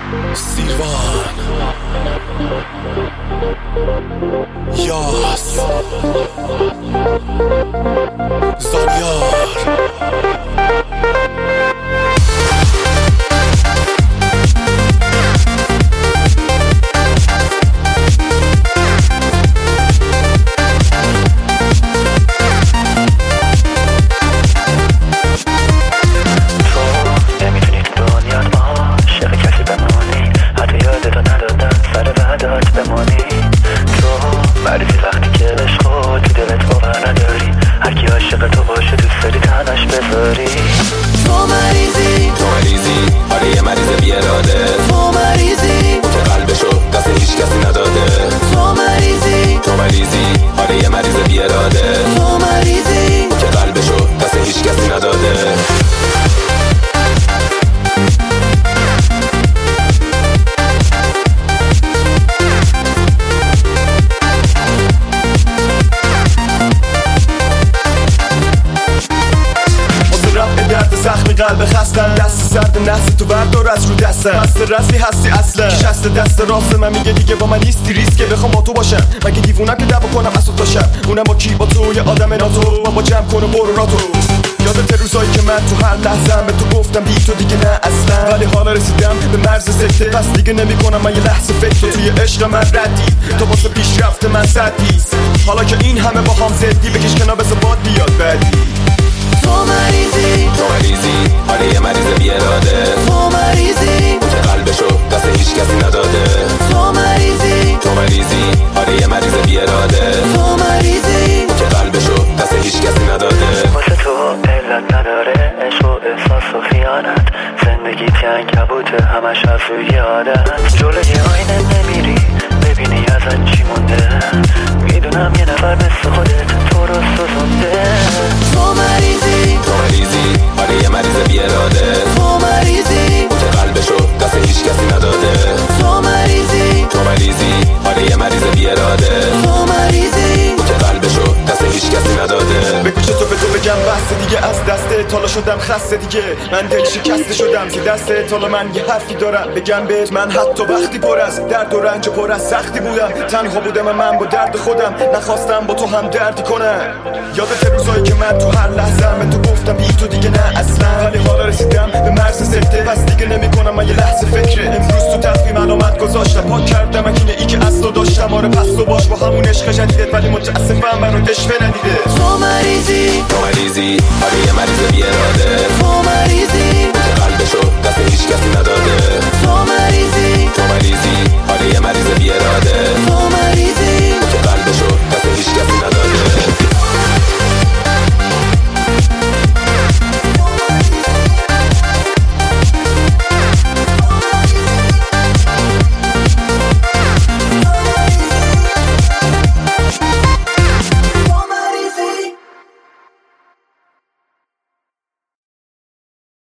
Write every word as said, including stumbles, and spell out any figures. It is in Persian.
سیروان یاس زانیار تو باشه دوست داری تنش بذاری. تو مریضی تو مریضی آره یه مریض بی اراده. تو مریضی که قلبشو دست هیچ کسی نداده. تو مریضی تو مریضی آره یه مریض بی اراده. تو مریضی که قلبشو دست هیچ کسی نداده. زخمی قلب خستم، دست سرد نحس تو بردار از رو دستم. هست رسمی هستی اصلا شست دست راست من میگه دیگه با من نیستی ریسکه بخوام با تو باشم. مگه دیوونم که دعوا کنم از تا شب؟ اونم با کی؟ با تو یه آدم ناتو. بابا جمع کن و برو راتو. یادت روزایی که من تو هر لحظه به تو گفتم بی تو دیگه نه اصلا، ولی حالا رسیدم به مرز سکته. پس دیگه نمیکنم من یه لحظه فکر. تو توی عشق من ردی، تو واسه پیشرفت من سدی. حالا که این همه با هم زدی بکش کنار بذار باد بیاد بعدی. تو مریضی تو مریضی آره یه مریض بی اراده. تو مریضی که قلبشو دست هیچ کسی نداده. تو مریضی تو مریضی آره یه مریض بی اراده. تو مریضی که قلبشو دست هیچ کسی نداده. واسه تو علت نداره عشق و احساس و خیانت. زندگی عنکبوته همش از روی عادت. جلوی آینه نمیری ببینی ازت چی مونده. میدونم یه نفر مثل خودت تو رو سوزونده. تو مریضی تو مریضی آره یه مریض بی اراده. تو مریضی که قلبشو دست هیچ کسی نداده. تو مریضی تو مریضی آره یه مریض بی اراده. تو مریضی که قلبشو دست هیچ کسی نداده. بگو چطور به تو بگم بحث دیگه از دست تالا شدم خسته دیگه. من دل شکسته شدم که دست تالا من یه حرفی دارم بگم بهت. من حتی وقتی پر از درد و رنج و پر از سختی بودم تنها بودم و من با درد خودم نخواستم با تو هم دردی کنم. یادت روزایی که من تو هر لحظه به تو گفتم بی تو دیگه نه اصلا، ولی حالا رسیدم به مرز سکته. پس دیگه نمیکنم من یه لحظه فکر. امروز تو تقویم علامت گذاشتم پاک کردم اکنه ای که از تو داشتم. آره پس تو باش با همون عشق جدیدت، ولی متاسفم منو دشوه ندیده. تو مریضی تو مریضی آره یه مریض بی اراده. تو مریضی